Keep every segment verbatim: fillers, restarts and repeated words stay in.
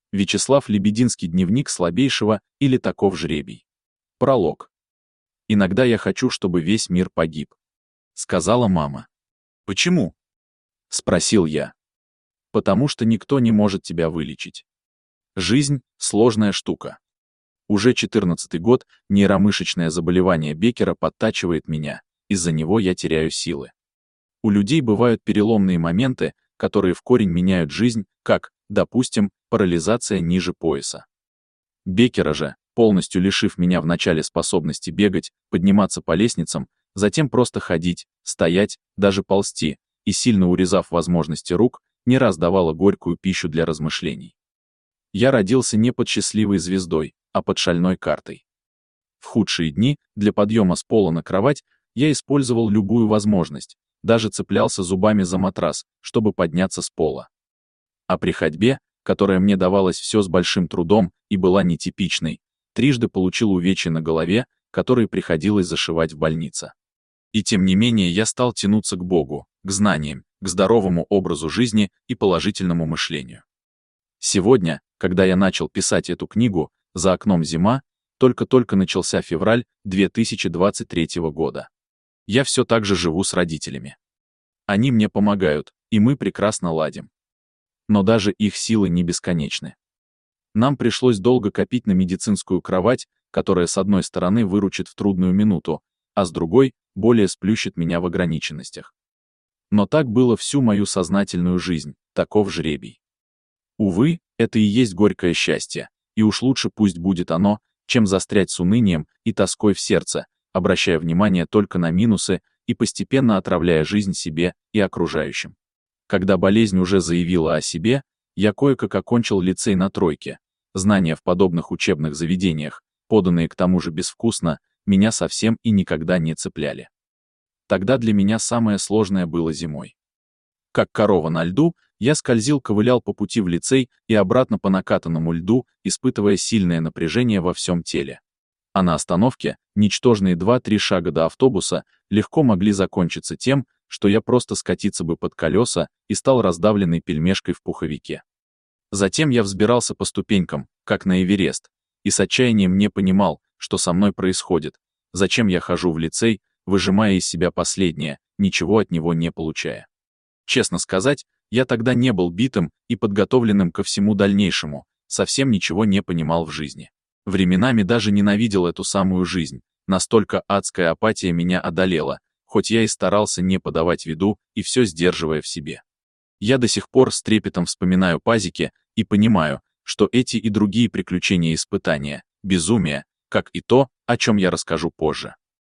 Вячеслав Лебединский. Дневник слабейшего или таков жребий. Пролог. Иногда я хочу, чтобы весь мир погиб, сказала мама. Почему? Спросил я. Потому что никто не может тебя вылечить. Жизнь — сложная штука. Уже четырнадцатый год нейромышечное заболевание Беккера подтачивает меня, из-за него я теряю силы. У людей бывают переломные моменты, которые в корень меняют жизнь, как, допустим, парализация ниже пояса. Беккера же, полностью лишив меня вначале способности бегать, подниматься по лестницам, затем просто ходить, стоять, даже ползти, и сильно урезав возможности рук, не раз давала горькую пищу для размышлений. Я родился не под счастливой звездой, а под шальной картой. В худшие дни, для подъема с пола на кровать, я использовал любую возможность, даже цеплялся зубами за матрас, чтобы подняться с пола. А при ходьбе, которая мне давалась все с большим трудом и была нетипичной, трижды получил увечья на голове, которые приходилось зашивать в больнице. И тем не менее я стал тянуться к Богу, к знаниям, к здоровому образу жизни и положительному мышлению. Сегодня, когда я начал писать эту книгу, за окном зима, только-только начался февраль две тысячи двадцать третьего года. Я все так же живу с родителями. Они мне помогают, и мы прекрасно ладим. Но даже их силы не бесконечны. Нам пришлось долго копить на медицинскую кровать, которая с одной стороны выручит в трудную минуту, а с другой более сплющит меня в ограниченностях. Но так было всю мою сознательную жизнь, таков жребий. Увы, это и есть горькое счастье, и уж лучше пусть будет оно, чем застрять с унынием и тоской в сердце, обращая внимание только на минусы и постепенно отравляя жизнь себе и окружающим. Когда болезнь уже заявила о себе, я кое-как окончил лицей на тройке. Знания в подобных учебных заведениях, поданные к тому же безвкусно, меня совсем и никогда не цепляли. Тогда для меня самое сложное было зимой. Как корова на льду, я скользил-ковылял по пути в лицей и обратно по накатанному льду, испытывая сильное напряжение во всем теле. А на остановке, ничтожные два-три шага до автобуса, легко могли закончиться тем, что я просто скатиться бы под колеса и стал раздавленной пельмешкой в пуховике. Затем я взбирался по ступенькам, как на Эверест, и с отчаянием не понимал, что со мной происходит, зачем я хожу в лицей, выжимая из себя последнее, ничего от него не получая. Честно сказать, я тогда не был битым и подготовленным ко всему дальнейшему, совсем ничего не понимал в жизни. Временами даже ненавидел эту самую жизнь, настолько адская апатия меня одолела, хоть я и старался не подавать виду и все сдерживая в себе. Я до сих пор с трепетом вспоминаю пазики и понимаю, что эти и другие приключения и испытания, безумие, как и то, о чем я расскажу позже.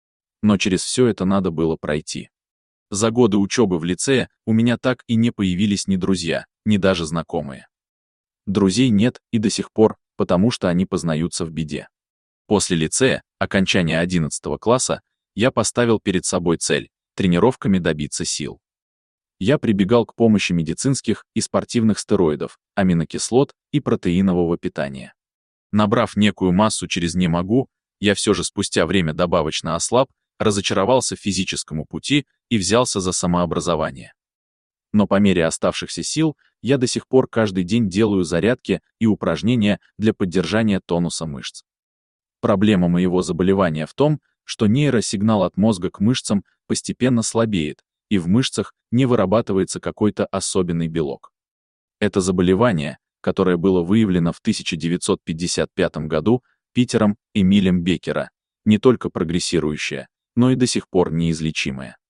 Но через все это надо было пройти. За годы учебы в лицее у меня так и не появились ни друзья, ни даже знакомые. Друзей нет и до сих пор, потому что они познаются в беде. После лицея, окончания одиннадцатого класса, я поставил перед собой цель – тренировками добиться сил. Я прибегал к помощи медицинских и спортивных стероидов, аминокислот и протеинового питания. Набрав некую массу через «не могу», я все же спустя время добавочно ослаб, разочаровался в физическом пути и взялся за самообразование. Но по мере оставшихся сил я до сих пор каждый день делаю зарядки и упражнения для поддержания тонуса мышц. Проблема моего заболевания в том, что нейросигнал от мозга к мышцам постепенно слабеет, и в мышцах не вырабатывается какой-то особенный белок. Это заболевание, которое было выявлено в тысяча девятьсот пятьдесят пятом году Питером Эмилем Беккера, не только прогрессирующее, но и до сих пор неизлечимое.